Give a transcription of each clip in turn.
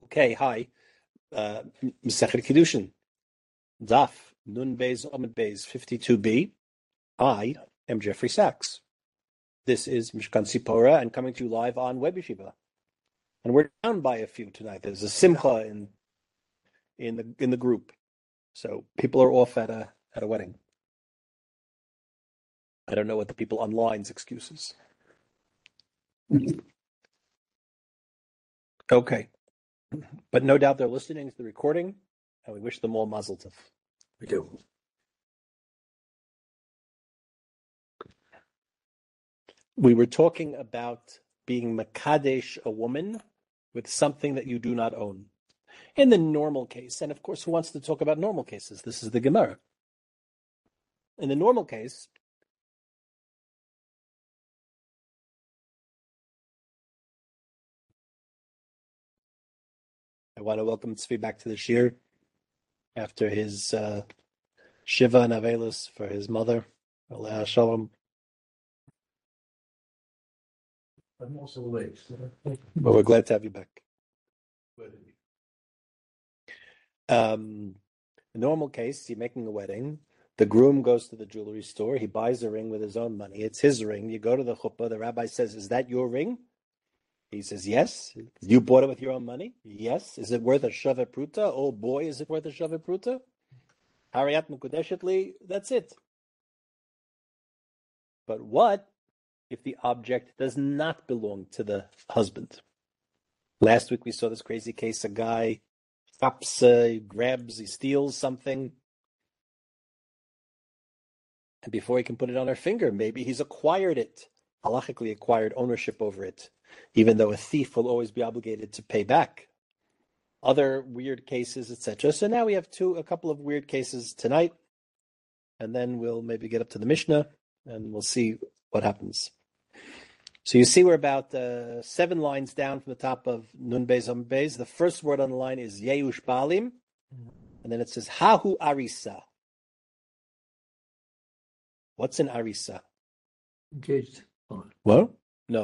Okay, hi. Masechet Kiddushin, Daf Nun Beis Amud Beis 52b. I am Jeffrey Sachs. This is Mishkan Sipora, and coming to you live on Web Yeshiva. And we're down by a few tonight. There's a simcha in the group, so people are off at a wedding. I don't know what the people online's excuses. Okay, but no doubt they're listening to the recording, and we wish them all mazel tov. We do. We were talking about being makadesh a woman with something that you do not own. In the normal case, and of course, who wants to talk about normal cases? This is the Gemara. In the normal case, I want to welcome Tzvi back to the Shir after his Shiva and Avelus for his mother, Aleh Shalom. I'm also late. But we're glad to have you back. The normal case, you're making a wedding. The groom goes to the jewelry store. He buys a ring with his own money. It's his ring. You go to the chuppah. The rabbi says, "Is that your ring?" He says, "Yes." "You bought it with your own money?" "Yes." "Is it worth a shavet pruta?" "Oh boy, is it worth a shavet pruta?" Hariyat mekudeshetli. That's it. But what if the object does not belong to the husband? Last week we saw this crazy case. A guy he grabs, he steals something. And before he can put it on her finger, maybe he's acquired it, halachically acquired ownership over it, even though a thief will always be obligated to pay back. Other weird cases, etc. So now we have a couple of weird cases tonight, and then we'll maybe get up to the Mishnah, and we'll see what happens. So you see we're about 7 lines down from the top of Nun Beis Amud Beis. The first word on the line is Yeush Balim, and then it says Hahu Arisa. What's an Arisa? Engaged. What? No.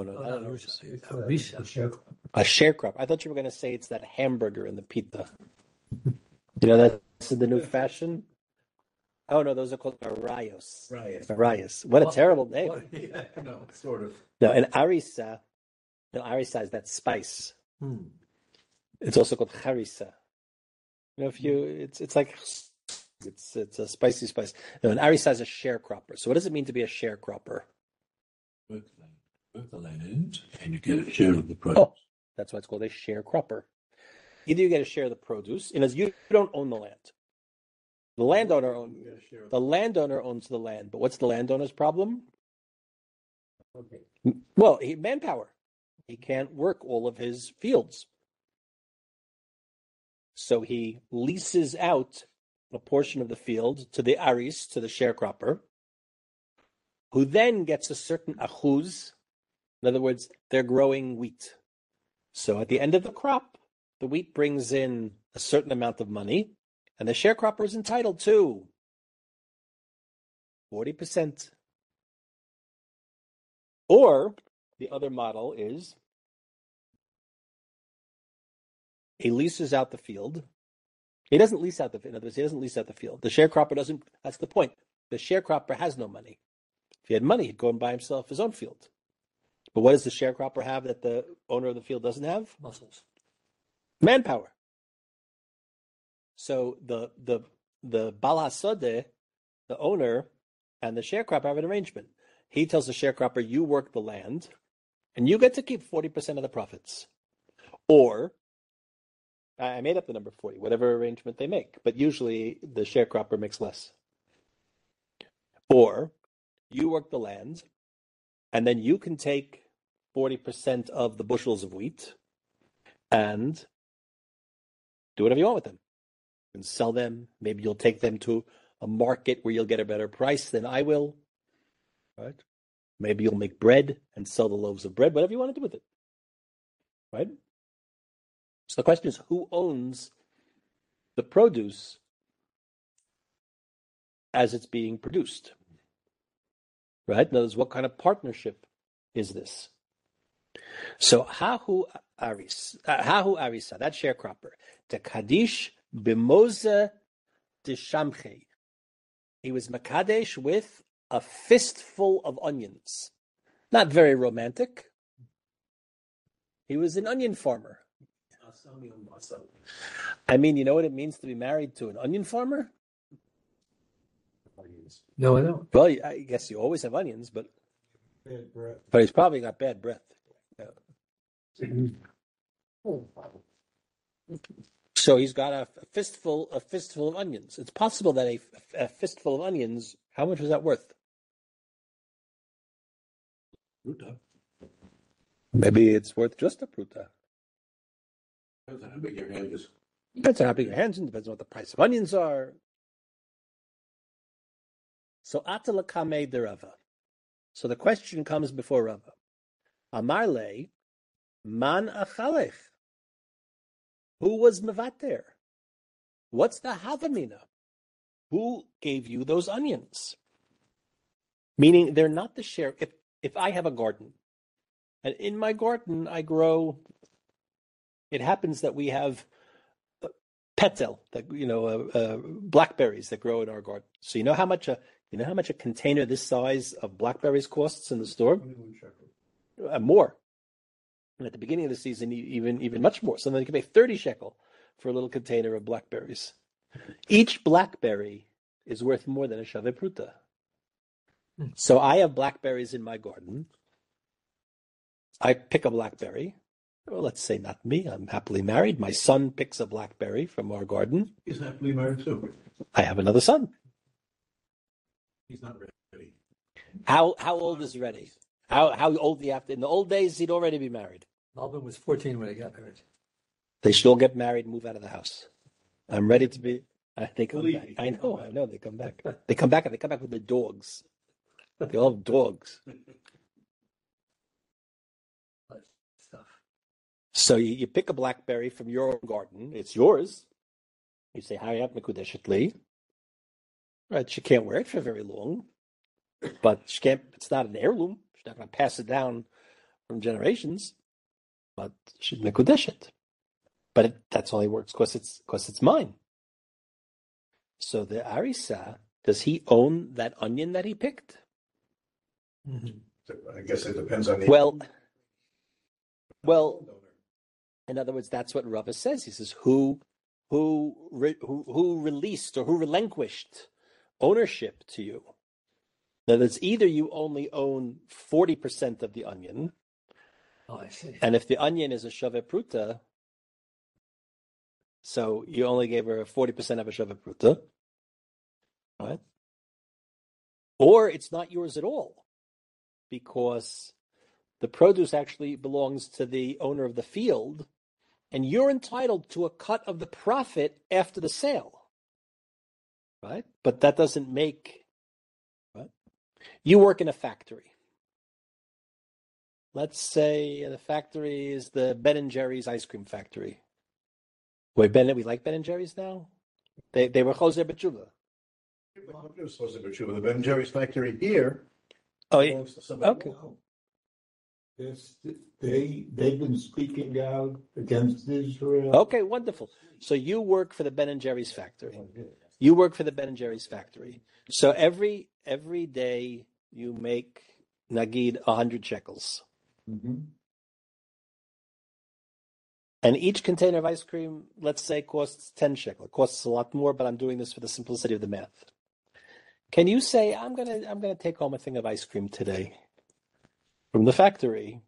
A sharecropper. I thought you were going to say it's that hamburger in the pita. You know, that's the new fashion. Oh, no, those are called arayos. Arayos. What a terrible name. Yeah, no, sort of. No, an arisa is that spice. It's also called harissa. You know, it's like, it's a spicy spice. No, an arisa is a sharecropper. So what does it mean to be a sharecropper? Work the land, and you get a share of the produce. Oh, that's why it's called a sharecropper. Either you get a share of the produce, and as you don't own the land. The landowner owns the land, but what's the landowner's problem? Okay. Well, manpower. He can't work all of his fields. So he leases out a portion of the field to the aris, to the sharecropper, who then gets a certain achuz. In other words, they're growing wheat. So at the end of the crop, the wheat brings in a certain amount of money, and the sharecropper is entitled to 40%. Or the other model is he leases out the field. He doesn't lease out the field. In other words, he doesn't lease out the field. The sharecropper doesn't. That's the point. The sharecropper has no money. If he had money, he'd go and buy himself his own field. But what does the sharecropper have that the owner of the field doesn't have? Muscles. Manpower. So the Bal HaSodeh, the owner, and the sharecropper have an arrangement. He tells the sharecropper, "You work the land, and you get to keep 40% of the profits." Or, I made up the number 40, whatever arrangement they make, but usually the sharecropper makes less. Or, you work the land, and then you can take 40% of the bushels of wheat and do whatever you want with them. You can sell them. Maybe you'll take them to a market where you'll get a better price than I will. Right? Maybe you'll make bread and sell the loaves of bread, whatever you want to do with it. Right? So the question is, who owns the produce as it's being produced? Right? In other words, what kind of partnership is this? So hahu arisa, that sharecropper, the kaddish bimoza de shamche. He was makadesh with a fistful of onions. Not very romantic. He was an onion farmer. I mean, you know what it means to be married to an onion farmer? No, I don't. Well, I guess you always have onions, but he's probably got bad breath. Yeah. So he's got a fistful of onions. It's possible that a fistful of onions. How much was that worth? Pruta. Maybe it's worth just a pruta. Depends on how big your hand is. Depends on how big your hands are. Depends on what the price of onions are. So atalakame de Rava. So the question comes before Rava. Amarle, man achalech. Who was mevater? What's the havamina? Who gave you those onions? Meaning they're not the share. If I have a garden, and in my garden I grow, it happens that we have petel, that blackberries that grow in our garden. So you know how much a container this size of blackberries costs in the store? More. And at the beginning of the season, even much more. So then you can pay 30 shekel for a little container of blackberries. Each blackberry is worth more than a shaveh pruta. So I have blackberries in my garden. I pick a blackberry. Well, let's say not me. I'm happily married. My son picks a blackberry from our garden. He's happily married too. I have another son. He's not ready. How old is ready? How old do you have to? In the old days, he'd already be married. Alvin was 14 when he got married. They should all get married and move out of the house. I'm ready to be. They come back. I know. They come back. They come back with the dogs. They all have dogs. Stuff. So you pick a blackberry from your own garden. It's yours. You say, "Hayat mekudeshet li." Right? She can't wear it for very long, but she can't. It's not an heirloom. She's not going to pass it down from generations. But she's mekudeshet. But that's only works because it's mine. So the arisa, does he own that onion that he picked? Mm-hmm. I guess it depends on the Well, in other words, that's what Rava says. He says, who released or who relinquished ownership to you? That it's either you only own 40% of the onion. Oh, I see. And if the onion is a shaveh pruta, so you only gave her 40% of a shaveh pruta, right? Or it's not yours at all, because the produce actually belongs to the owner of the field, and you're entitled to a cut of the profit after the sale, right? But that doesn't make, right? You work in a factory. Let's say the factory is the Ben & Jerry's ice cream factory. We like Ben & Jerry's now? They were Choser B'Tshuva. The Ben Jerry's factory here. Oh, yeah. belongs to somebody Okay. else. They've been speaking out against Israel. Okay, wonderful. So you work for the Ben & Jerry's factory. You work for the Ben & Jerry's factory. So every day you make, nagid, 100 shekels. Mm-hmm. And each container of ice cream, let's say, costs 10 shekel. It costs a lot more, but I'm doing this for the simplicity of the math. Can you say, I'm gonna take home a thing of ice cream today from the factory,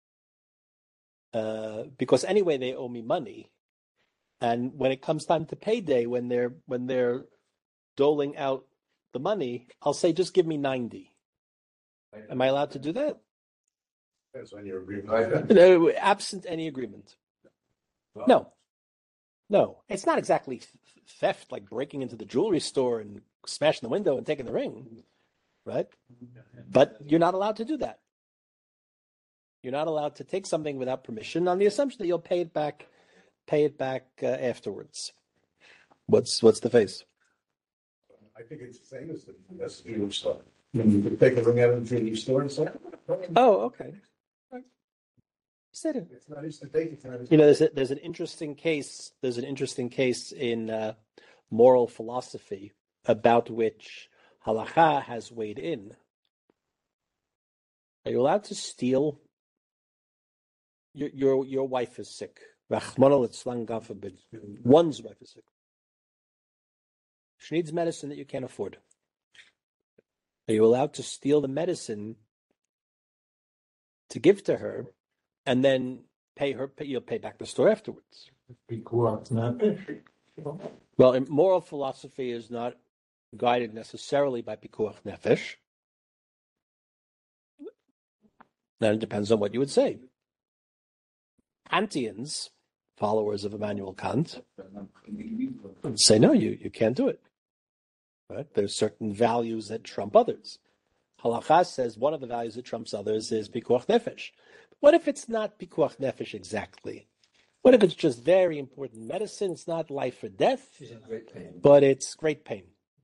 because anyway they owe me money, and when it comes time to payday, when they're doling out the money, I'll say, just give me 90. Am I allowed to do that? Depends on your agreement. No, absent any agreement. No, it's not exactly theft, like breaking into the jewelry store and smashing the window and taking the ring, right? But you're not allowed to do that. You're not allowed to take something without permission on the assumption that you'll pay it back afterwards. What's the face? I think it's the same as the jewelry store. You take a ring out of the jewelry store and say, Oh, okay. It's not instant take. It's not You know, there's an interesting case. There's an interesting case in moral philosophy about which halacha has weighed in. Are you allowed to steal? Your wife is sick. Rachmana litzlan, God forbid. One's wife is sick. She needs medicine that you can't afford. Are you allowed to steal the medicine to give to her, and then you'll pay back the store afterwards? Well, moral philosophy is not guided necessarily by pikuach nefesh. Then it depends on what you would say. Kantians, followers of Immanuel Kant, say no, you can't do it. Right? There's certain values that trump others. Halakha says one of the values that trumps others is pikuach nefesh. What if it's not pikuach nefesh exactly? What if it's just very important medicine? It's not life or death, She's in great pain. but it's great pain.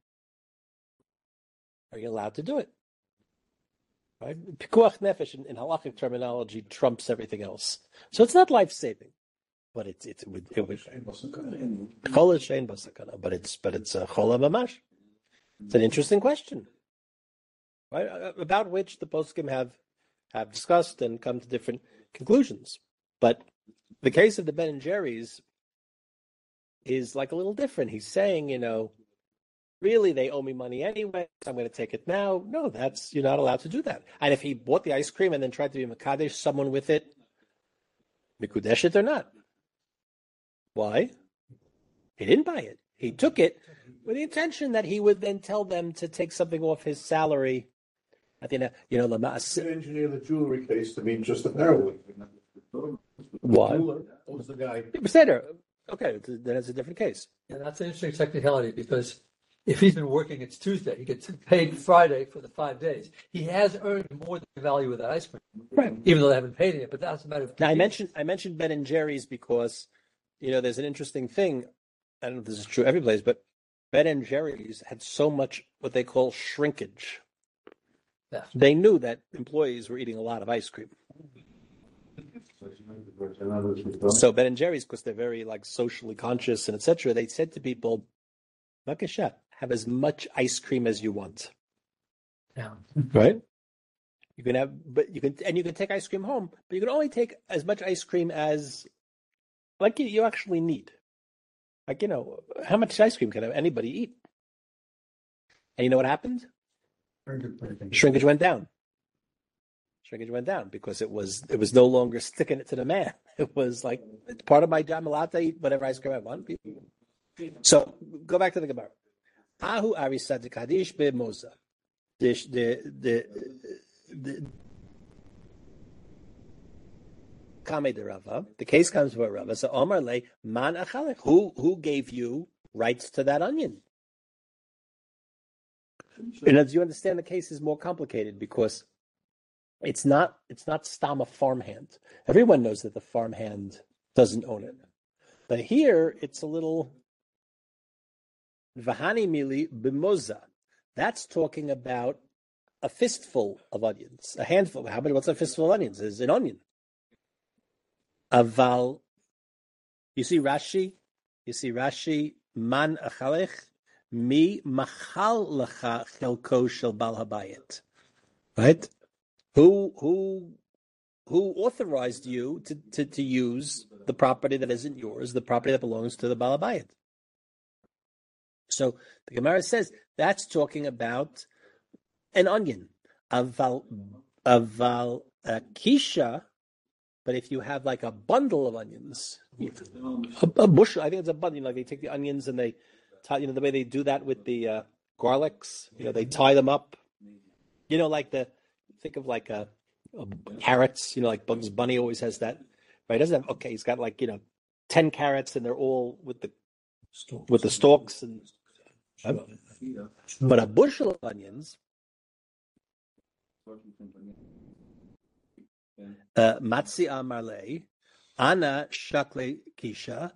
Are you allowed to do it? Right? Pikuach nefesh in halachic terminology trumps everything else. So it's not life-saving, but it would chola shein basakana, but it's a chola mamash. It's an interesting question, right? About which the poskim have discussed and come to different conclusions. But the case of the Ben and Jerry's is like a little different. He's saying, really, they owe me money anyway, so I'm going to take it now. No, you're not allowed to do that. And if he bought the ice cream and then tried to be Mekadesh someone with it, Mikudesh it or not. Why? He didn't buy it. He took it with the intention that he would then tell them to take something off his salary. At the end, engineer the jewelry case to mean just a heroin. Why? Jeweler owes the guy. Okay, then it's a different case. And that's an interesting technicality because if he's been working, it's Tuesday. He gets paid Friday for the 5 days. He has earned more than the value of that ice cream, Right? even though they haven't paid it. But that's a matter of. Now I mentioned Ben and Jerry's because there's an interesting thing. I don't know if this is true every place, but Ben and Jerry's had so much what they call shrinkage. Yeah. They knew that employees were eating a lot of ice cream. So Ben and Jerry's, because they're very socially conscious and etc., they said to people, "Bakasha, have as much ice cream as you want." Yeah. Right? You can take ice cream home, but you can only take as much ice cream as you actually need. How much ice cream can anybody eat? And you know what happened? Shrinkage went down. Shrinkage went down because it was no longer sticking it to the man. It was it's part of my job. I'm allowed to eat whatever ice cream I want. So go back to the Gemara. Ahu arisad kadish bemoza. The Kame de Rava. The case comes from Rava. So Omar le man achalech. Who gave you rights to that onion? And as you understand, the case is more complicated because it's not stam a farmhand. Everyone knows that the farmhand doesn't own it. But here it's a little vahani mili bimoza. That's talking about a fistful of onions, a handful. What's a fistful of onions? Is an onion. Aval. You see Rashi, man achalech. Mi machal lecha chelko shel bal habayit, right? Who authorized you to use the property that isn't yours, the property that belongs to the bal habayit? So the Gemara says that's talking about an onion, aval kisha. But if you have a bundle of onions, a bushel, I think it's a bundle. They take the onions and they. The way they do that with the garlics, they tie them up. Think of carrots. Like Bugs Bunny always has that. Right? Doesn't have. Okay, he's got 10 carrots, and they're all with the stalks. And but a bushel of onions. Matzi amarle, ana shakle kisha.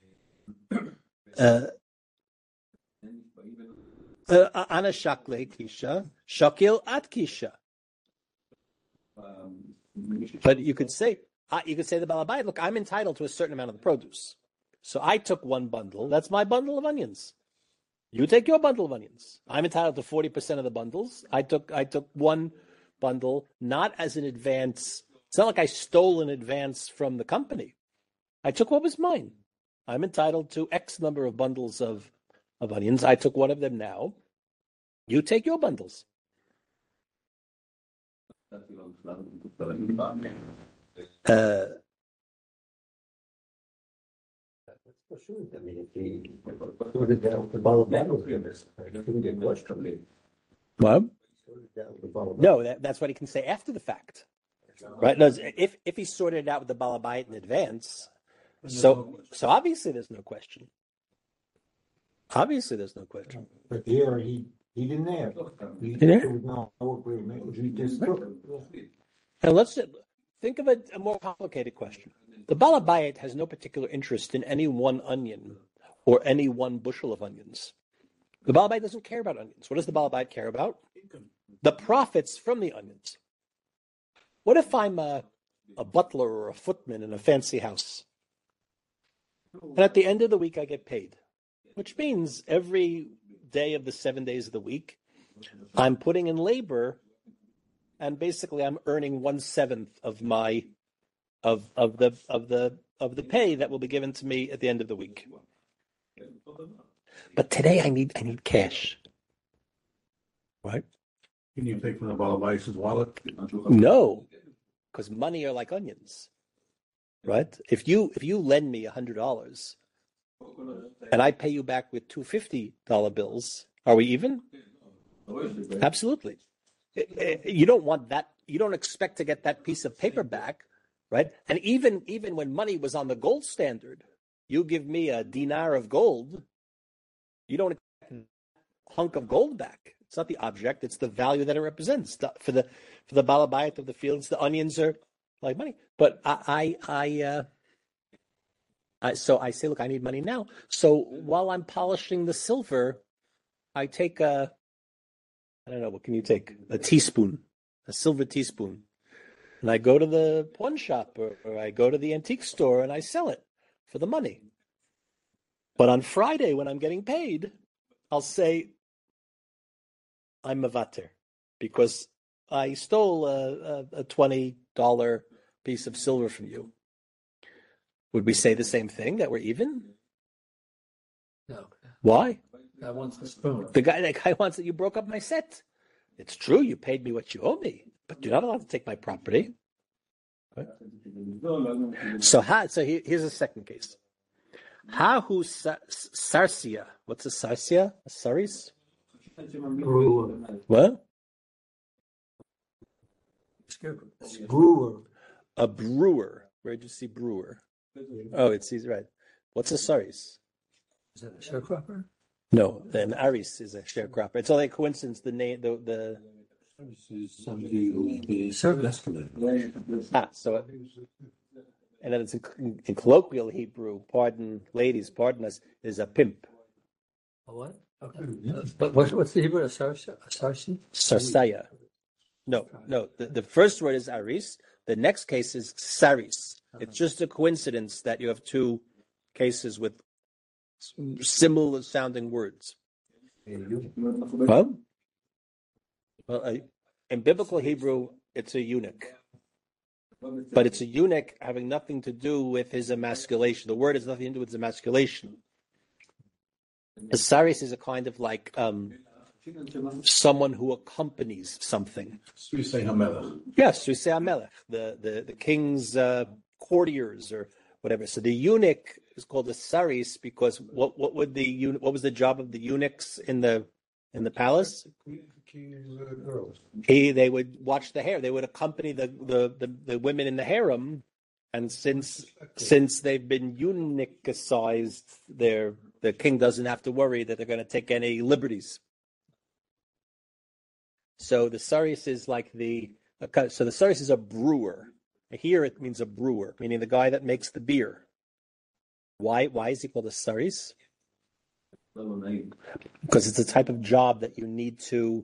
Ana shakle kisha, shakil at kisha. But you could say you could say the Balabayit, look, I'm entitled to a certain amount of the produce. So I took one bundle. That's my bundle of onions. You take your bundle of onions. I'm entitled to 40% of the bundles. I took one bundle, not as an advance. It's not like I stole an advance from the company. I took what was mine. I'm entitled to X number of bundles of onions. I took one of them now. You take your bundles. What? No, that's what he can say after the fact, right? No, if he sorted it out with the Balabait in advance, so obviously there's no question. Obviously there's no question. But here he didn't have. There was no agreement. He just took it. And let's think of a more complicated question. The Balabayit has no particular interest in any one onion or any one bushel of onions. The Balabayit doesn't care about onions. What does the Balabayit care about? The profits from the onions. What if I'm a butler or a footman in a fancy house? And at the end of the week, I get paid, which means every day of the 7 days of the week, I'm putting in labor, and basically I'm earning 1/7 of my of the pay that will be given to me at the end of the week. But today I need cash. Right? Can you take from the Balabait's wallet? No, because money are like onions. Right? If you lend me $100 and I pay you back with $250 bills, are we even? Absolutely. You don't want that. You don't expect to get that piece of paper back, right? And even when money was on the gold standard, you give me a dinar of gold, you don't expect a hunk of gold back. It's not the object; it's the value that it represents. For the Balabayit of the fields, the onions are like money. But so I say, look, I need money now. So while I'm polishing the silver, I take I don't know, what can you take? A teaspoon, a silver teaspoon. And I go to the pawn shop or I go to the antique store and I sell it for the money. But on Friday, when I'm getting paid, I'll say, I'm mavater because I stole a $20 piece of silver from you. Would we say the same thing, that we're even? No. Why? I want the spoon. The guy wants that you broke up my set. It's true, you paid me what you owe me, but you're not allowed to take my property. Right? So here's a second case. Hahu sarsia. What's a sarsia? A saris? What? Brewer. A brewer. Where'd you see brewer? Oh, he's right. What's a saris? Is that a sharecropper? No, an aris is a sharecropper. It's only a coincidence. The name, the This is somebody who is escalated. so, and then it's in colloquial Hebrew. Pardon, ladies, pardon us. Is a pimp. A what? Okay. But what's the Hebrew? A sarsi? Sarsaya. No. The first word is aris. The next case is saris. It's just a coincidence that you have two cases with similar sounding words. Well, in biblical Hebrew, it's a eunuch. But it's a eunuch having nothing to do with his emasculation. The word has nothing to do with his emasculation. A saris is a kind of like someone who accompanies something. Suisei HaMelech. Yes, Suisei HaMelech, the king's courtiers or whatever. So the eunuch is called a saris because what was the job of the eunuchs in the palace? They would watch the hair. They would accompany the women in the harem, and since they've been eunuchicized, the king doesn't have to worry that they're going to take any liberties. So the saris is like the saris is a brewer. Here it means a brewer, meaning the guy that makes the beer. Why is he called a saris? Because it's a type of job that you need to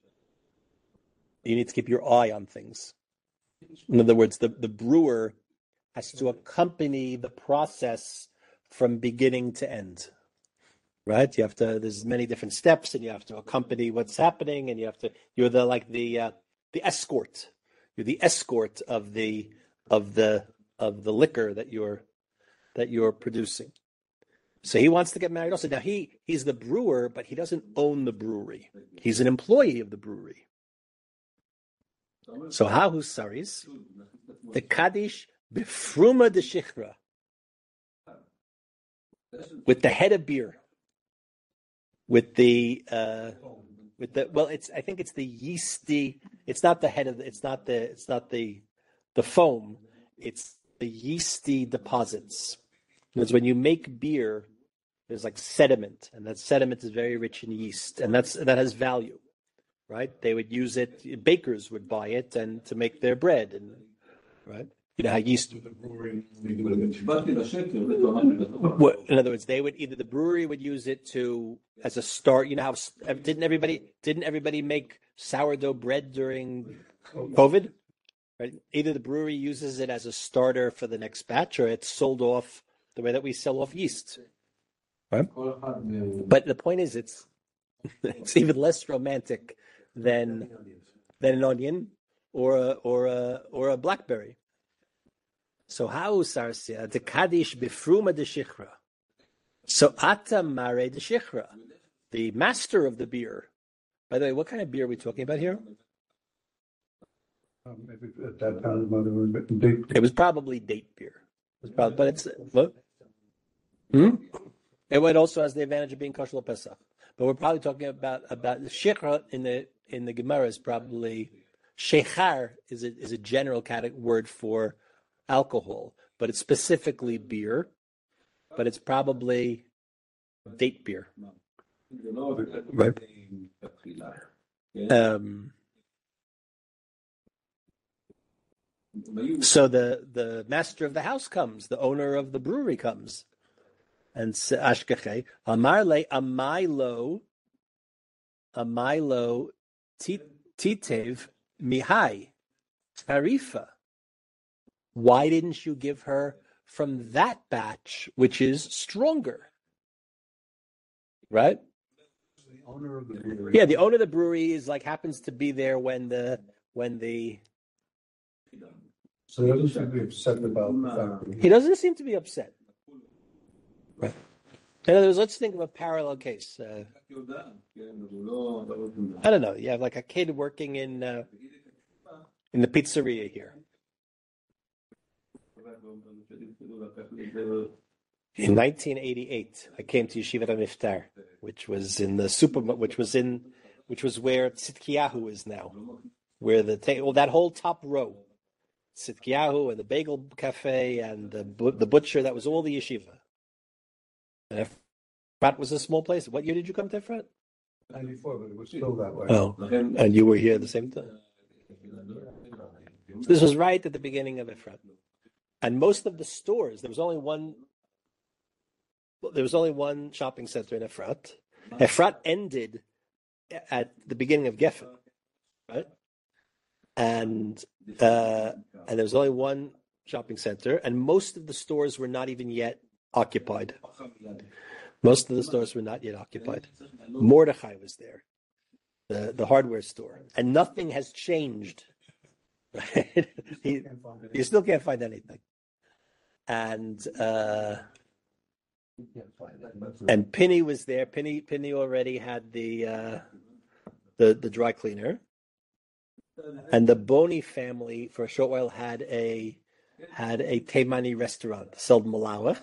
keep your eye on things. In other words, the brewer has to accompany the process from beginning to end. Right? There's many different steps, and you have to accompany what's happening, and you're the escort. You're the escort of the liquor that you're producing. So he wants to get married also. Now he's the brewer, but he doesn't own the brewery. He's an employee of the brewery. So how saris the kaddish befruma de shichra, with the head of beer, with the I think it's the yeasty. It's not the head of it's not the foam. It's the yeasty deposits. Because when you make beer, there's like sediment, and that sediment is very rich in yeast, and that has value, right? They would use it. Bakers would buy it and to make their bread, and right. You know how yeast. In other words, the brewery would use it as a start. You know how didn't everybody make sourdough bread during COVID? Right? Either the brewery uses it as a starter for the next batch, or it's sold off the way that we sell off yeast. Right? But the point is, it's even less romantic than an onion or a blackberry. So how sarsia the kaddish befruma de shichra? So ata mare de shichra, the master of the beer. By the way, what kind of beer are we talking about here? Maybe at that time, It was probably date beer. But it's what? It also has the advantage of being kosher Pesach. But we're probably talking about the shichra in the Gemara is probably shechar is a general word for alcohol, but it's specifically beer. But it's probably date beer, right? So the master of the house comes, the owner of the brewery comes, and Ashkeche Amar le Amailo Titev Mihai Tarifa. Why didn't you give her from that batch, which is stronger? Right? the owner of the brewery. Yeah, the owner of the brewery happens to be there when the. So he doesn't seem to be upset about the fact that He doesn't seem to be upset. Right. In other words, let's think of a parallel case. I don't know. You have like a kid working in the pizzeria here. In 1988, I came to Yeshivat HaMiftar, which was where Tzidkiyahu is now, where that whole top row, Tzidkiyahu and the Bagel Cafe and the butcher, that was all the yeshiva. And Efrat was a small place. What year did you come to Efrat? 94, but it was still that way. Oh, and you were here at the same time. This was right at the beginning of Efrat. And most of the stores, there was only one shopping center in Efrat. Efrat ended at the beginning of Geffen, right? And there was only one shopping center, and most of the stores were not even yet occupied. Most of the stores were not yet occupied. Mordechai was there, the hardware store, and nothing has changed. Right? You still can't find anything. And Penny was there. Penny already had the dry cleaner, and the Boni family for a short while had a Taimani restaurant, sold malawach,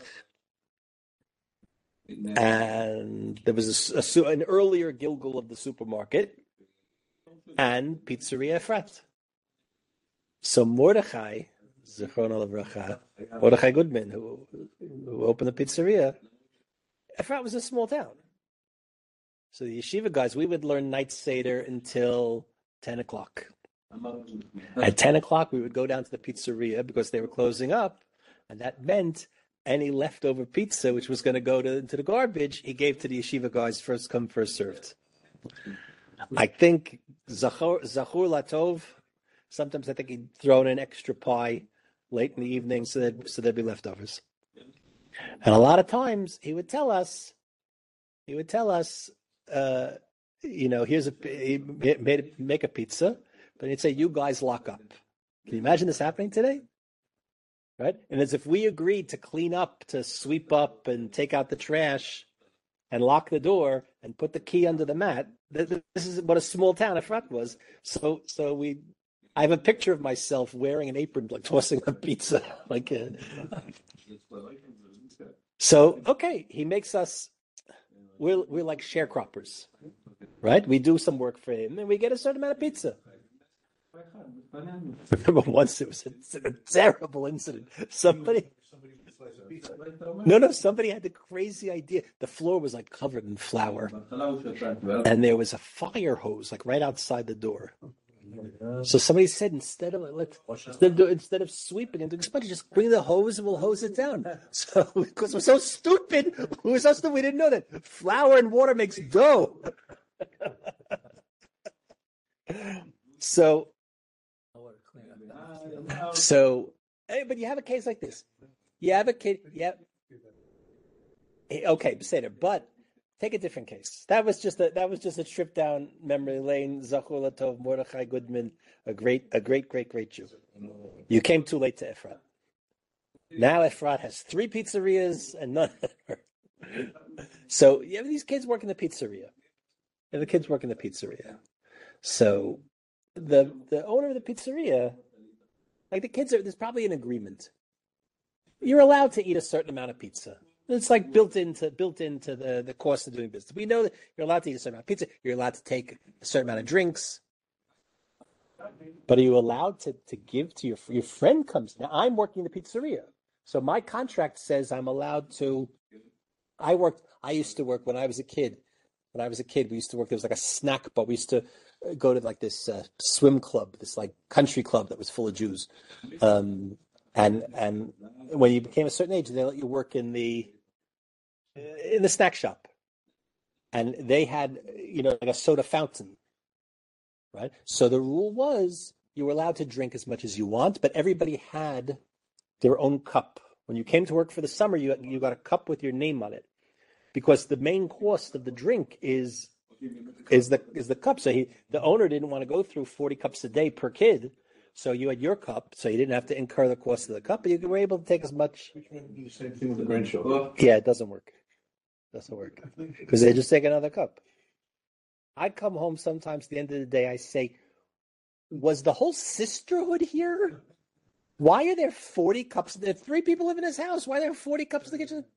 and there was an earlier Gilgul of the supermarket and Pizzeria Efrat. So Mordechai, Zichron Alavracha, Mordechai Goodman, who opened the pizzeria, Efrat was a small town. So the yeshiva guys, we would learn night Seder until 10 o'clock. At 10 o'clock, we would go down to the pizzeria because they were closing up, and that meant any leftover pizza, which was going to go into the garbage, he gave to the yeshiva guys, first come, first served. I think Zachur Latov, sometimes I think he'd throw in an extra pie late in the evening, so there'd be leftovers. And a lot of times he would tell us, here's make a pizza, but he'd say, you guys lock up. Can you imagine this happening today? Right? And as if we agreed to clean up, to sweep up and take out the trash and lock the door and put the key under the mat. This is what a small town Efrat was. I have a picture of myself wearing an apron, like tossing a pizza. Okay, he makes us, we're like sharecroppers, right? We do some work for him and we get a certain amount of pizza. Remember once it was a terrible incident. Somebody had the crazy idea. The floor was like covered in flour, and there was a fire hose like right outside the door. So somebody said instead of sweeping and doing somebody just bring the hose and we'll hose it down. So because we're so stupid, we didn't know that flour and water makes dough. But you have a case like this. You have a kid. Yeah. Okay, Beseder, but take a different case. That was just a trip down memory lane. Zachor Latov, Mordechai Goodman, a great Jew. You came too late to Efrat. Now Efrat has 3 pizzerias and none. So you have these kids working the pizzeria. So the owner of the pizzeria, like the kids there's probably an agreement. You're allowed to eat a certain amount of pizza. It's like built into the cost of doing business. We know that you're allowed to eat a certain amount of pizza. You're allowed to take a certain amount of drinks. But are you allowed to give to your friend comes? Now I'm working the pizzeria. So my contract says I'm allowed to. I used to work when I was a kid. We used to work, there was like a snack bar. We used to go to like this swim club, this like country club that was full of Jews. And when you became a certain age, they let you work in the snack shop. And they had, like a soda fountain, right? So the rule was you were allowed to drink as much as you want, but everybody had their own cup. When you came to work for the summer, you got a cup with your name on it, because the main cost of the drink is the cup. So the owner didn't want to go through 40 cups a day per kid. So you had your cup, so you didn't have to incur the cost of the cup, but you were able to take as much. The same thing with the grandchildren. Yeah, it doesn't work. Because they just take another cup. I come home sometimes at the end of the day, I say, was the whole sisterhood here? Why are there 40 cups? There are 3 people live in this house. Why are there 40 cups in the kitchen?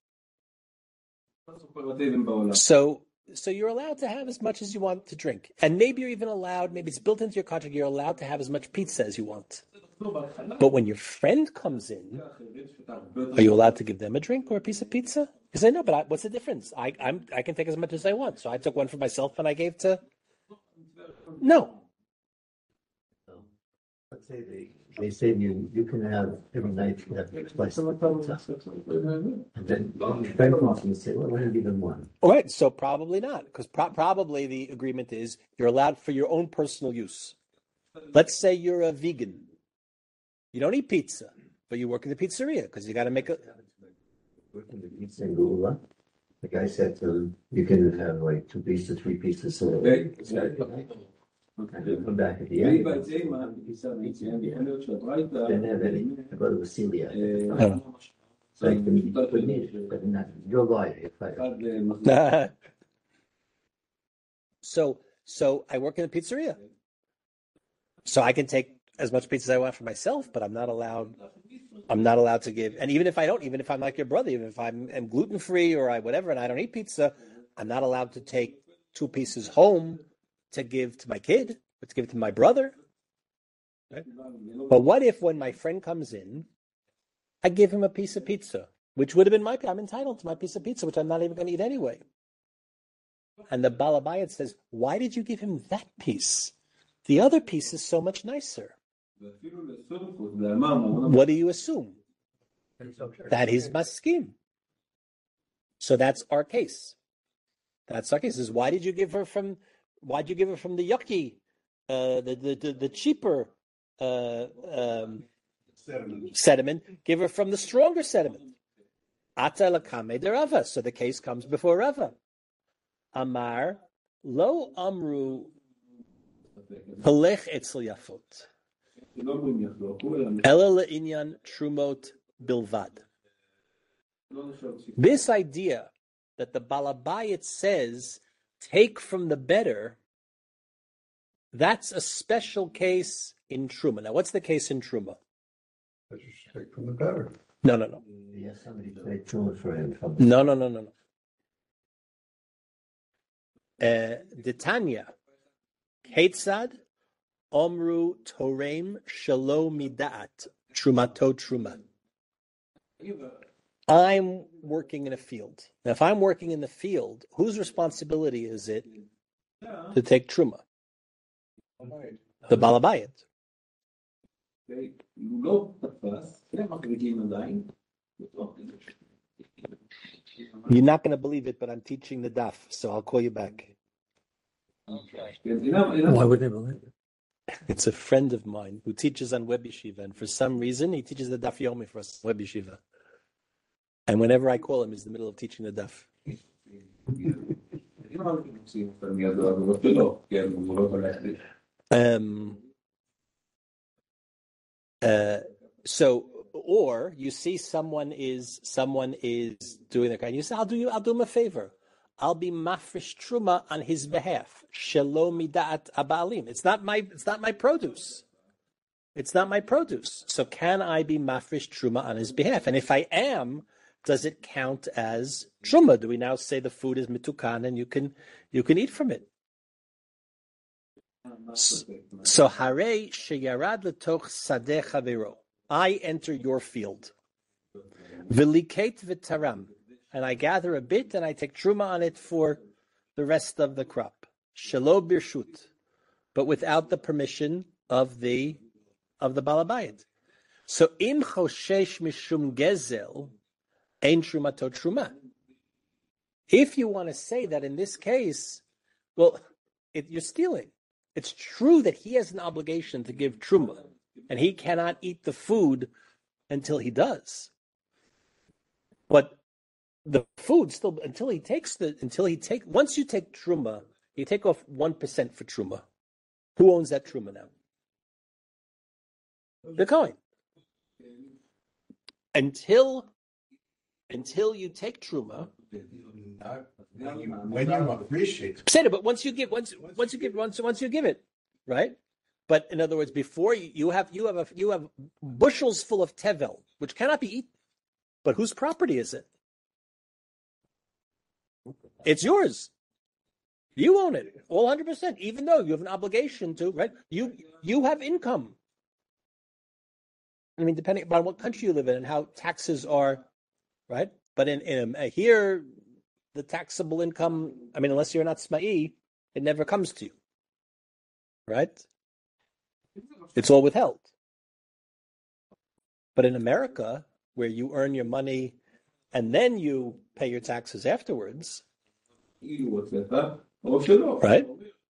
So you're allowed to have as much as you want to drink. And maybe you're even allowed, maybe it's built into your contract, you're allowed to have as much pizza as you want. But when your friend comes in, are you allowed to give them a drink or a piece of pizza? Because I know, but what's the difference? I can take as much as I want. So I took one for myself and I gave to... No. Let's say they say you can have every night you have slice of pizza. And then your friend comes and say, well, why don't you give them one? All right, so probably not, because probably the agreement is you're allowed for your own personal use. Let's say you're a vegan. You don't eat pizza, but you work in the pizzeria because you got to make a... Working the pizza in Gula, the guy said to him, you can have like 2 pieces, 3 pieces. So and then come back at the end. Didn't have any. I thought it was celiac. It's like the meat, but not your life. So I work in a pizzeria. So I can take as much pizza as I want for myself, but I'm not allowed to give. And even if I'm like your brother, even if I'm gluten-free or whatever, and I don't eat pizza, I'm not allowed to take 2 pieces home to give to my kid, or to give to my brother. Right? But what if when my friend comes in, I give him a piece of pizza, which would have been I'm entitled to my piece of pizza, which I'm not even going to eat anyway. And the Balabayat says, why did you give him that piece? The other piece is so much nicer. What do you assume? That he's maskim. So that's our case. Is why'd you give her from the yucky, the cheaper sediment, give her from the stronger sediment. Ata lakame de Rava. So the case comes before Rava. Amar lo amru halech etzel yafot. Ela le'inyan trumot bilvad. This idea that the Balabayit says, take from the better, that's a special case in Truma. Now, what's the case in Truma? Take from the better. No. He has somebody to take truma for him. No. Detanya, Ketzad, Omru Torem Shalom Midat, Trumato Truma. I'm working in a field. Now, if I'm working in the field, whose responsibility is it to take Truma? The Balabayit. You're not going to believe it, but I'm teaching the daf, so I'll call you back. Why wouldn't they believe it? It's a friend of mine who teaches on Web Yeshiva, and for some reason, he teaches the daf yomi for us, Web Yeshiva. And whenever I call him, he's in the middle of teaching the daf. Or you see someone is doing their kind. You say, I'll do him a favor. I'll be mafresh truma on his behalf. Shalom midat abalim. It's not my produce. It's not my produce. So can I be mafresh truma on his behalf? And if I am, does it count as truma? Do we now say the food is mitukan and you can eat from it? So hare sheyarad letoch sadeh chavero. I enter your field. V'liket v'taram. And I gather a bit and I take truma on it for the rest of the crop. Shelo birshut. But without the permission of the balabayit. So im choshesh mishum gezel ein trumato truma. If you want to say that in this case, well, you're stealing. It's true that he has an obligation to give truma, and he cannot eat the food until he does. But the food still once you take truma, you take off 1% for truma. Who owns that truma now? The Kohen. Until you take truma. When you appreciate Say but once you give it, right? But in other words, before you have bushels full of tevel, which cannot be eaten. But whose property is it? It's yours. You own it, all 100%, even though you have an obligation to, right? You have income. I mean, depending upon what country you live in and how taxes are, right? But in here, the taxable income, I mean, unless you're not Atzma'i, it never comes to you, right? It's all withheld. But in America, where you earn your money and then you pay your taxes afterwards, right?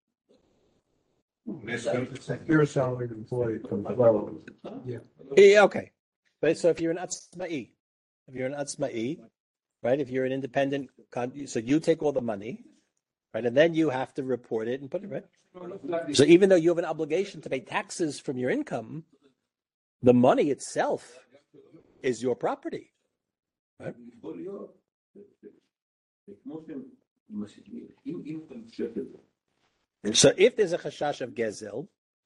You're a salaried employee. Yeah, okay. But so if you're an Atzma'i, right? If you're an independent, so you take all the money, right? And then you have to report it and put it, right? So even though you have an obligation to pay taxes from your income, the money itself is your property, right? So if there's a chashash of gezel,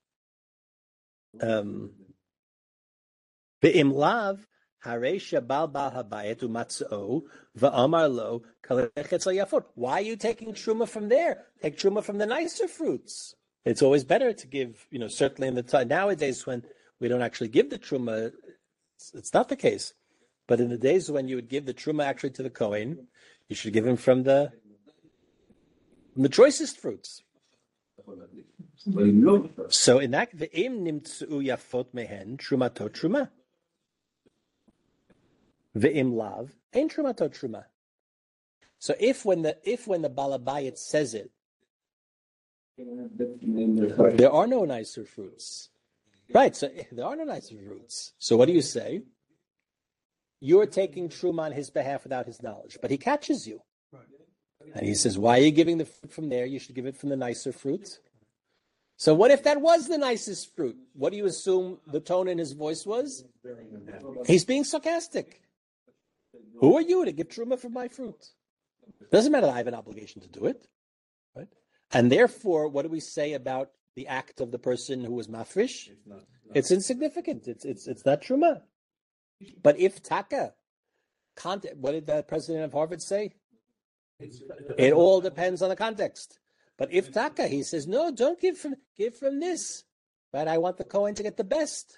ve'imlav hareisha bal habayet umatzo va'amar lo kalechetz yafot. Why are you taking truma from there? Take truma from the nicer fruits. It's always better to give, certainly in the time nowadays when we don't actually give the truma, it's not the case. But in the days when you would give the truma actually to the Kohen, you should give him from the choicest fruits. So in that, ve'im nimtzu yafot mehen trumato truma. Ve'im lav ein trumato truma. So if when the balabayit says it, there are no nicer fruits. Right, so there are no nicer fruits. So what do you say? You're taking truma on his behalf without his knowledge, but he catches you. And he says, why are you giving the fruit from there? You should give it from the nicer fruit. So what if that was the nicest fruit? What do you assume the tone in his voice was? He's being sarcastic. Who are you to give truma from my fruit? Doesn't matter that I have an obligation to do it. Right? And therefore, what do we say about the act of the person who was mafrish? It's insignificant. It's not truma. But if taka, what did the president of Harvard say? It all depends on the context. But if taka, he says, no, don't give from this. Right? I want the Kohen to get the best.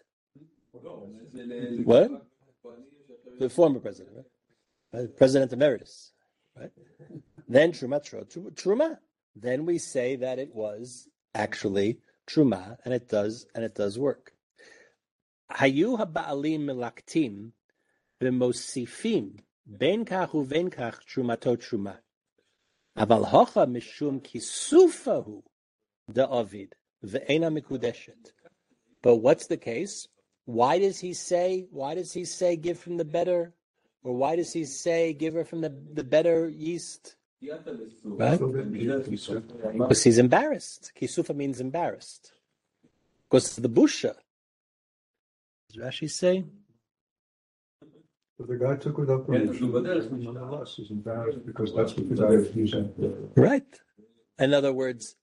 What? The former president, right? President emeritus. Right? Then truma. Then we say that it was actually truma, and it does work. Hayu haba'alim melaktim v'mosifim ben kach uven kach trumato truma. Aval hocha mishum kisufahu da'avid ve'ena mikudeshet. But what's the case? Why does he say give from the better, or why does he say give her from the better yeast? Right? Because he's embarrassed. Kisufa means embarrassed. Because the busha. Does Rashi say? But the guy took it up nonetheless. He's embarrassed because that's what the guy is using. Right. In other words,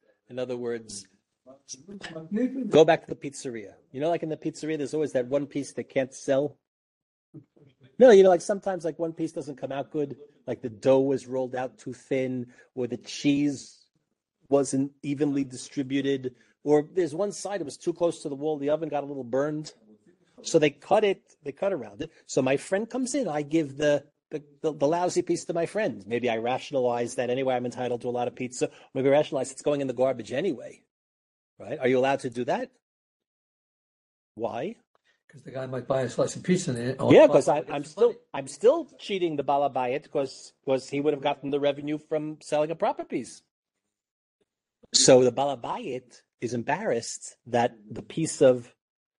go back to the pizzeria. You know, like in the pizzeria, there's always that one piece they can't sell. No, you know, like sometimes like one piece doesn't come out good, like the dough was rolled out too thin, or the cheese wasn't evenly distributed, or there's one side that was too close to the wall, the oven got a little burned. So they cut around it. So my friend comes in, I give the lousy piece to my friend. Maybe I rationalize that anyway, I'm entitled to a lot of pizza. Maybe I rationalize it's going in the garbage anyway. Right? Are you allowed to do that? Why? Because the guy might buy a slice of pizza in it. Yeah, because I'm still cheating the balabayit because he would have gotten the revenue from selling a proper piece. So the balabayit is embarrassed that the piece of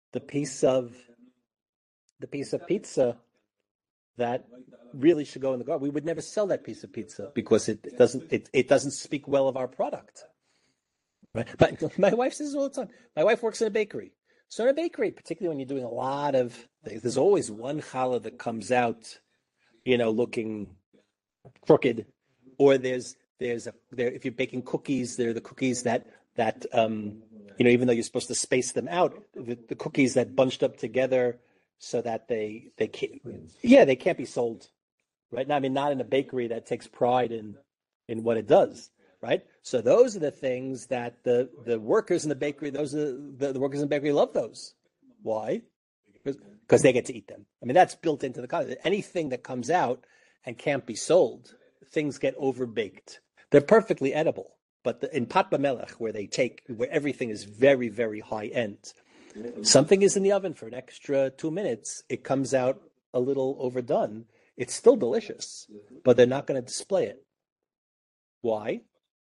pizza that really should go in the garbage. We would never sell that piece of pizza because it doesn't speak well of our product. Right? But my wife says this all the time. My wife works in a bakery. So in a bakery, particularly when you're doing a lot of things, there's always one challah that comes out, looking crooked, or if you're baking cookies, there are the cookies that even though you're supposed to space them out, the cookies that bunched up together so that they can't be sold, right? Now, I mean, not in a bakery that takes pride in what it does. Right, so those are the things that the workers in the bakery, the workers in the bakery love those. Why? Because they get to eat them. I mean, that's built into the concept. Anything that comes out and can't be sold, things get overbaked. They're perfectly edible, but in Pat B'Melech, where everything is very, very high end, something is in the oven for an extra 2 minutes, it comes out a little overdone. It's still delicious, but they're not going to display it. Why?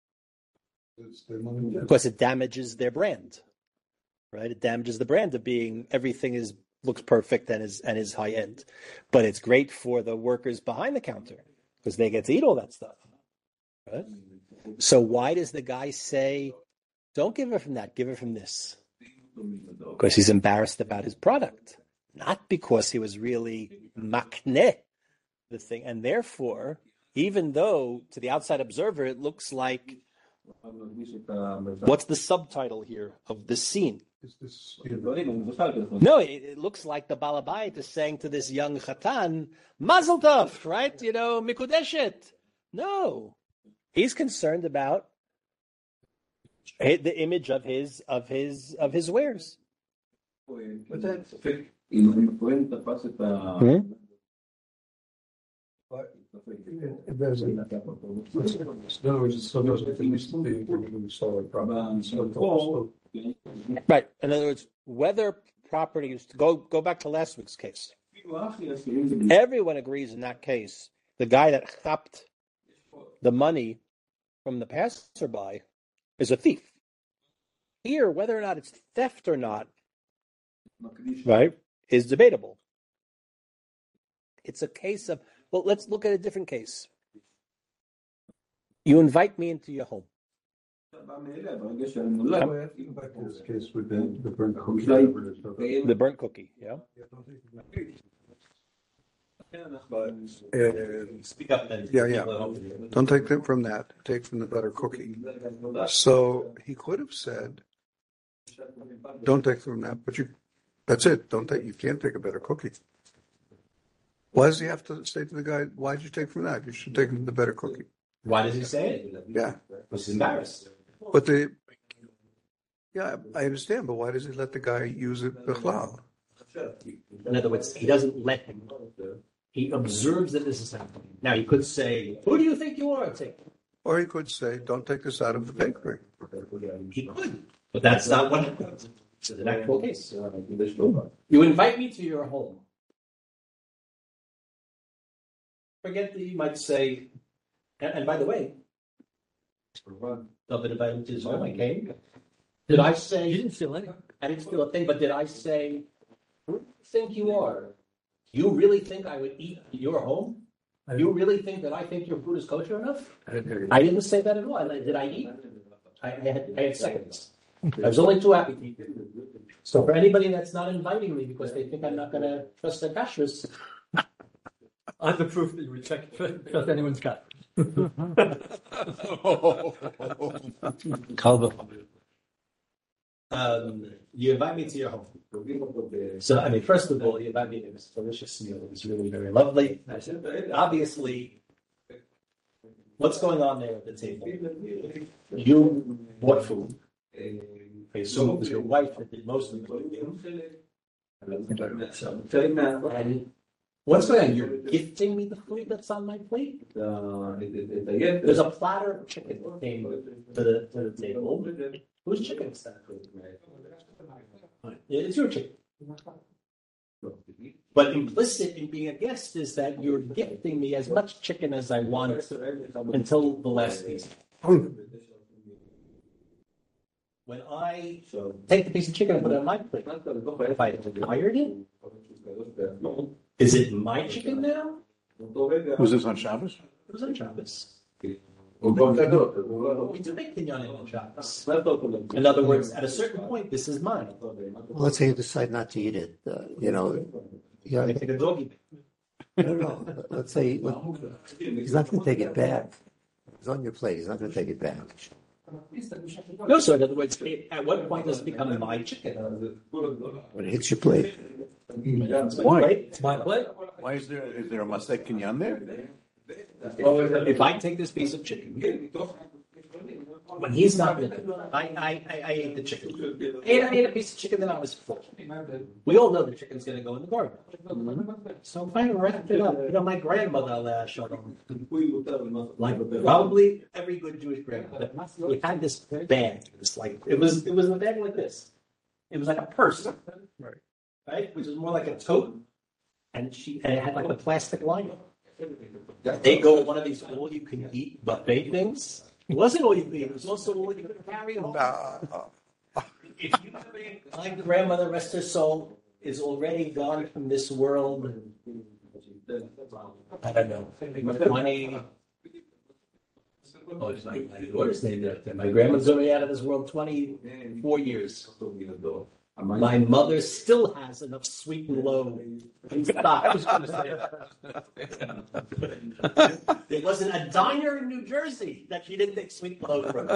Because it damages their brand, right? It damages the brand of being everything looks perfect and is high end, but it's great for the workers behind the counter because they get to eat all that stuff, right? So why does the guy say, "Don't give her from that, give her from this"? Because he's embarrassed about his product, not because he was really makneh the thing, and therefore, even though to the outside observer it looks like. What's the subtitle here of this scene? No, it looks like the Balabayit is saying to this young Chatan, Mazel Tov, right? Mikudeshet. No, he's concerned about the image of his wares. There's in other words, so those are things to be solid problems. Right. In other words, whether property is to go back to last week's case. Everyone agrees in that case. The guy that chapped the money from the passerby is a thief. Here, whether or not it's theft or not, right, is debatable. It's a case of, well, let's look at a different case. You invite me into your home. This case would be the burnt cookie. The burnt cookie, yeah? Speak up then. Yeah. Don't take them from that. Take from the better cookie. So he could have said, don't take from that, but that's it. You can't take a better cookie. Why does he have to say to the guy, why did you take from that? You should take from the better cookie. Why does he say it? Yeah. Because he's embarrassed. But I understand, but why does he let the guy use it bichlal? In other words, he doesn't let him. He observes that this is happening. Now, he could say, who do you think you are? Or he could say, don't take this out of the bakery. He could. But that's not what happens. It's an actual case. You invite me to your home. Forget that you might say, and by the way, David invited me to his home. I came. Did I say? You didn't steal anything. I didn't steal a thing, but did I say, who do you think you are? You really think I would eat at your home? You really think that I think your food is kosher enough? I didn't say that at all. Did I eat? I had seconds. I was only too happy to eat. So for anybody that's not inviting me because they think I'm not going to trust their kashrus, I'm the proof that you would trust anyone's got. You invite me to your home. So, first of all, you invite me to this delicious meal. It was really very lovely. Obviously, what's going on there at the table? You bought food. I assume it was your wife that did most of the cooking. And what's going on? You're gifting me the food that's on my plate? There's a platter of chicken that came to the table. Whose chicken is that? It's your chicken. But implicit in being a guest is that you're gifting me as much chicken as I want until the last piece. When I take the piece of chicken and put it on my plate, if I acquired it, is it my chicken now? Was this on Shabbos? It was on Shabbos. We do make kinyanim on Shabbos. In other words, at a certain point, this is mine. Well, let's say you decide not to eat it. I take a doggy. No. Let's say he's not going to take it back. It's on your plate. He's not going to take it back. No, so in other words, at what point does it become my chicken? When it hits your plate. Why? It's my plate. Why is there a masek kinyan there? If I take this piece of chicken, when he's not with it, I ate the chicken. I ate a piece of chicken, then I was full. We all know the chicken's going to go in the garbage. So if I wrapped it up, my grandmother showed them, like probably every good Jewish grandmother, we had this bag. It was a bag like this. It was like a purse, right? Which was more like a tote, and it had like a plastic lining. They go one of these all-you-can-eat buffet things. It wasn't all you can eat. It was also all you could carry home. If you my grandmother, rest her soul, is already gone from this world. I don't know. 20. Oh, it's my daughter's name. My grandma's already out of this world 24 years. My mother still has enough sweet and low in stock. I was going to say that. There wasn't a diner in New Jersey that she didn't take sweet and low from.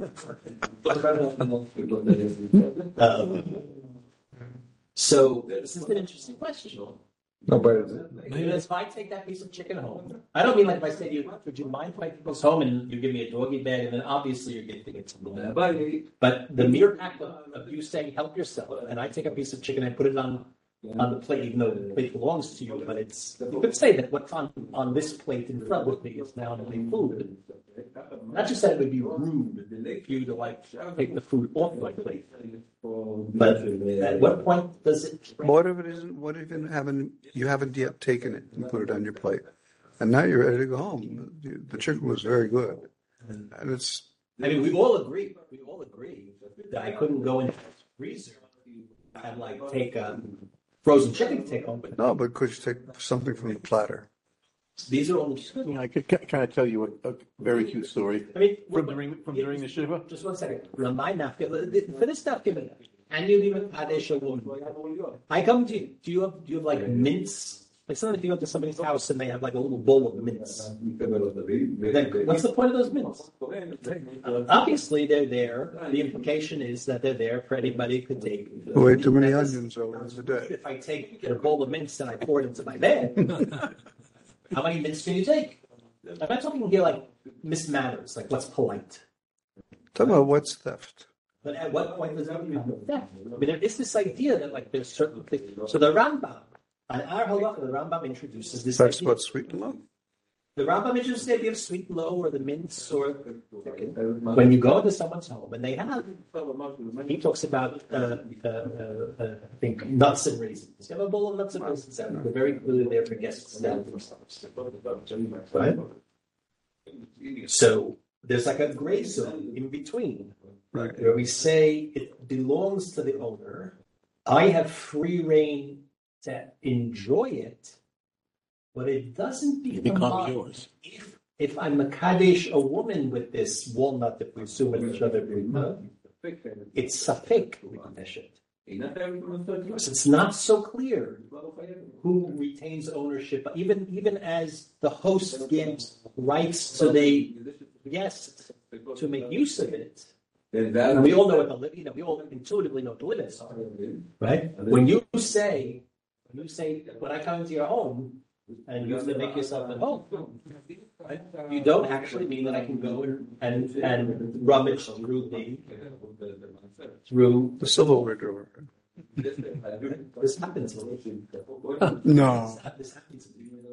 So this is an interesting question. No, but Because if I take that piece of chicken home, I don't mean like if I say to you, would you mind if I take this home and you give me a doggy bag, and then obviously you're gifting it to me. But the mere act of you saying help yourself, and I take a piece of chicken and put it on the plate, even though the plate belongs to you, but you could say that what's on this plate in front of me is now my food. Not just that it would be rude for you to take the food off my plate, but at what point does it? what if it isn't? What if you haven't yet taken it and put it on your plate, and now you're ready to go home? The chicken was very good, and it's. We all agree that I couldn't go into the freezer and like take frozen chicken to take home. But No, but could you take something from the platter? these are only. I could kind of tell you a very cute story I mean, from during the shiva. Just 1 second. Remind now for this document, and you leave it Kadesh a woman. I come to you. Do you have like mince? Like sometimes if you go to somebody's house and they have like a little bowl of mince. Then what's the point of those mints? Obviously, they're there. The implication is that they're there for anybody who could take. Way too many onions over the day. If I take a bowl of mince and I pour it into my bed, how many mints can you take? I'm not talking here like mismanners, like what's polite. Talk about what's theft. But at what point does that become theft? I mean, there is this idea that like there's certain things. So the Rambam, on our halacha, the Rambam introduces this That's idea. what sweet and low. The Rambam introduces the idea of sweet and low or the mince or when you go into someone's home and they have. He talks about I think nuts and raisins. You have a bowl of nuts and raisins. They're very clearly there for guests to have themselves. Right? So there's like a gray zone in between. Right. Where we say it belongs to the owner. I have free reign to enjoy it, but it doesn't become mine. Yours. If I'm Makadesh a woman with this walnut that we assume with each other, it's safek Makadesh. Because it's not so clear who retains ownership, even as the host gives rights to the guest to make use of it. And we all know what we all intuitively know what the limits are, right? When you say, when I come into your home and you have to make yourself at home, right? You don't actually mean that I can go and rummage through The silverware drawer. This happens. No. This happens.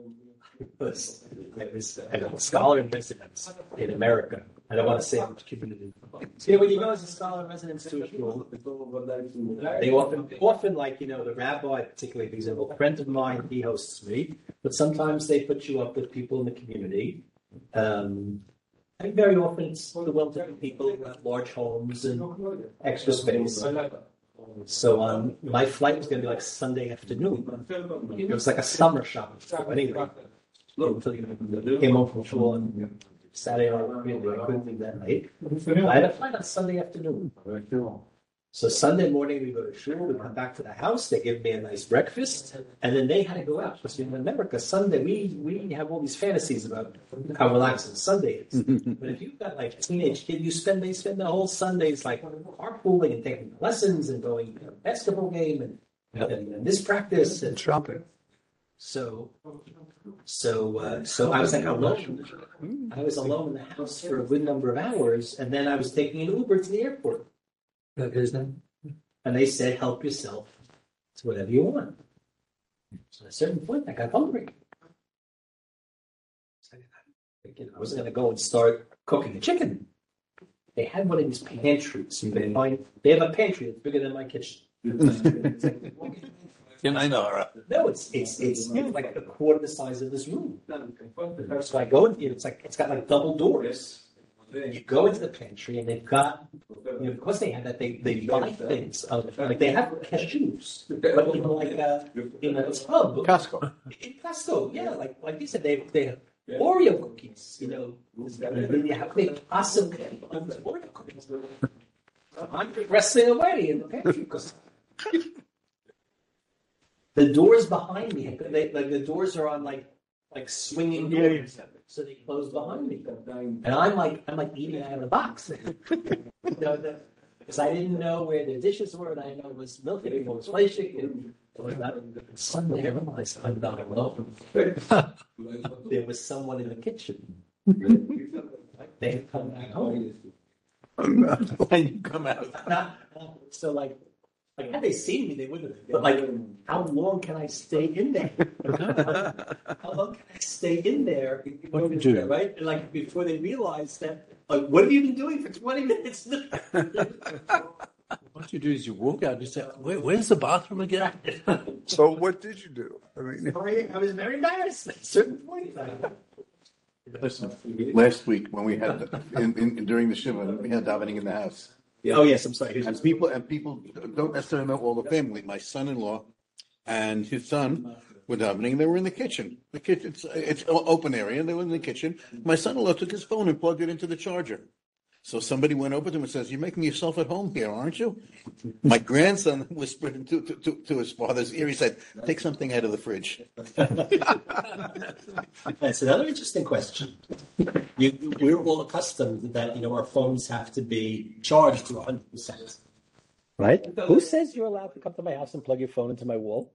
I was a scholar in residence in America. I don't want to say which community. See, when you go as a scholar in residence to a school, they often like, the rabbi, particularly, for example, a friend of mine, he hosts me, but sometimes they put you up with people in the community. And very often it's the well-to-do people who have large homes and extra space. So my flight was going to be like Sunday afternoon. It was like a summer shop. So anyway, came home from shul on Saturday night. I couldn't leave that night. I had a flight on Sunday afternoon. So Sunday morning we go to shul. We come back to the house. They give me a nice breakfast, and then they had to go out. Because in America, Sunday we have all these fantasies about how relaxing Sunday is. But if you've got like a teenage kid, they spend the whole Sundays like carpooling and taking lessons and going to a basketball game and this practice and Shopping. So I was like alone. I was alone in the house for a good number of hours, and then I was taking an Uber to the airport. And they said, help yourself to whatever you want. So at a certain point, I got hungry. I was going to go and start cooking the chicken. They had one of these pantries. They have a pantry that's bigger than my kitchen. I know. No, it's like a quarter the size of this room. So I go in here. It's got like double doors. You go into the pantry and they've got, because they have that, they buy things like they have cashews, but in a tub. Costco. In Costco, yeah, like you said, they have Oreo cookies. They have awesome Oreo cookies. I'm wrestling away in the pantry because. The doors behind me, the doors are on like swinging doors, so they close behind me, and I'm like eating out of the box, because I didn't know where the dishes were, and I didn't know it was milk, and it was fleshik, and suddenly I realized I'm not alone. There was someone in the kitchen. They had come back home. And you come out. So had they seen me, they wouldn't have. But how long can I stay in there? How long can I stay in there? What did you do? Right? And before they realize that, what have you been doing for 20 minutes? What you do is you walk out and you say, where's the bathroom again? So what did you do? I mean, I was very embarrassed at a certain point. Listen, last week when we had during the shiva, we had davening in the house. Oh yes, I'm sorry. And people don't necessarily know all the family. My son-in-law and his son were davening. They were in the kitchen. The kitchen, it's an open area, and they were in the kitchen. My son-in-law took his phone and plugged it into the charger. So somebody went over to him and says, "You're making yourself at home here, aren't you?" My grandson whispered to his father's ear. He said, "Take something out of the fridge." That's another interesting question. We're all accustomed that our phones have to be charged to 100%. Right? Who says you're allowed to come to my house and plug your phone into my wall?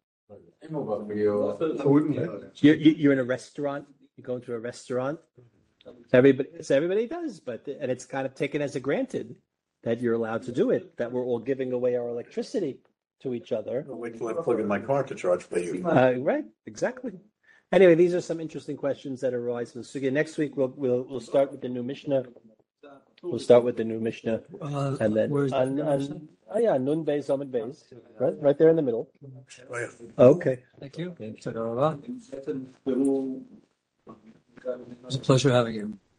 You're in a restaurant. You go into a restaurant. Everybody does, and it's kind of taken as a granted that you're allowed to do it. That we're all giving away our electricity to each other. I'll wait till I plug in my car to charge for you. Right? Exactly. Anyway, these are some interesting questions that arise from the sugya. Next week we'll start with the new Mishnah. We'll start with the new Mishnah, and then where's the new Mishnah? Nun Beis Amud Beis, right there in the middle. Oh, yeah. Okay. Thank you. It was a pleasure having you.